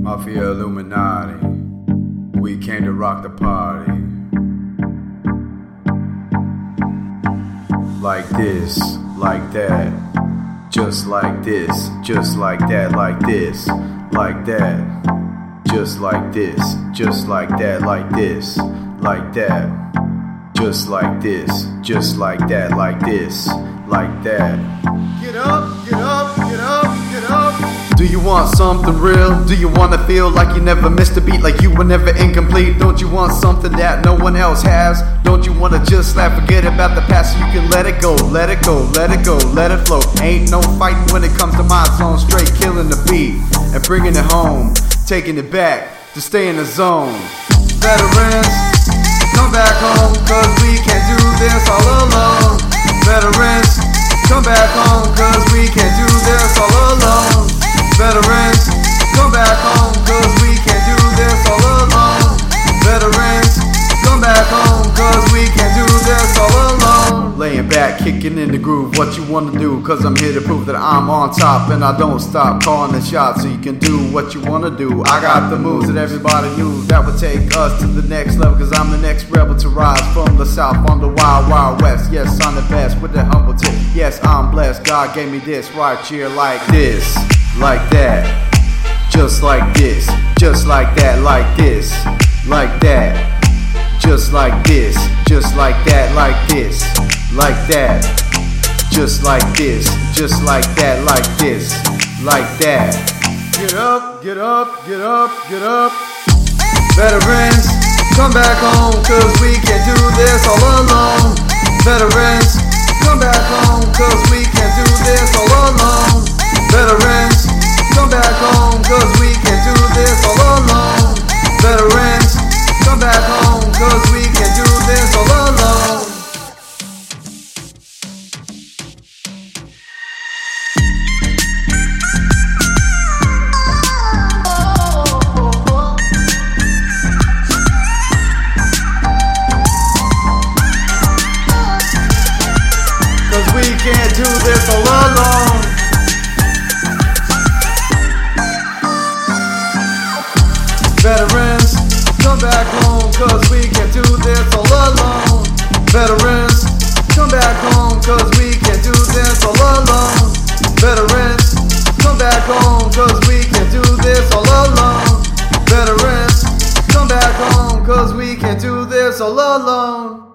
Mafia Illuminati, we came to rock the party. Like this, like that, just like this, just like that, like this, like that, just like this, just like that, like this, like that, just like this, just like that, like this, like that. Get up, get up, get up, get up. Do you want something real? Do you want to feel like you never missed a beat, like you were never incomplete? Don't you want something that no one else has? Don't you want to just laugh, forget about the past so you can let it go, let it go, let it go, let it flow? Ain't no fighting when it comes to my zone, straight killing the beat and bringing it home, taking it back to stay in the zone. Veterans, come back home, cause we can't do this all alone. Veterans, come back home, cause we can't do this all alone. Veterans, come back home, cause we can't do this all alone. Veterans, come back home, cause we can't do this all alone. Laying back, kicking in the groove, what you wanna do? Cause I'm here to prove that I'm on top and I don't stop calling the shots so you can do what you wanna do. I got the moves that everybody knew that would take us to the next level, cause I'm the next rebel to rise from the south on the wild, wild west. Yes, I'm the best with the humble tip. Yes, I'm blessed, God gave me this right here like this, like that, just like this, just like that, like this, like that, just like this, just like that, like this, like that, just like this, just like that, like this, like that. Get up, get up, get up, get up. Veterans, come back home, cause we can't do this all alone. Veterans, come back home, cause we can't do this all alone. Veterans, come back home, cause we can't do this all alone. Veterans, come back home, cause we can't do this all alone. Cause we can't do this all alone. Veterans, come back home, cause we can't do this all alone. Veterans, come back home, cause we can't do this all alone. Veterans, come back home, cause we can't do this all alone. Veterans, come back home, cause we can't do this all alone.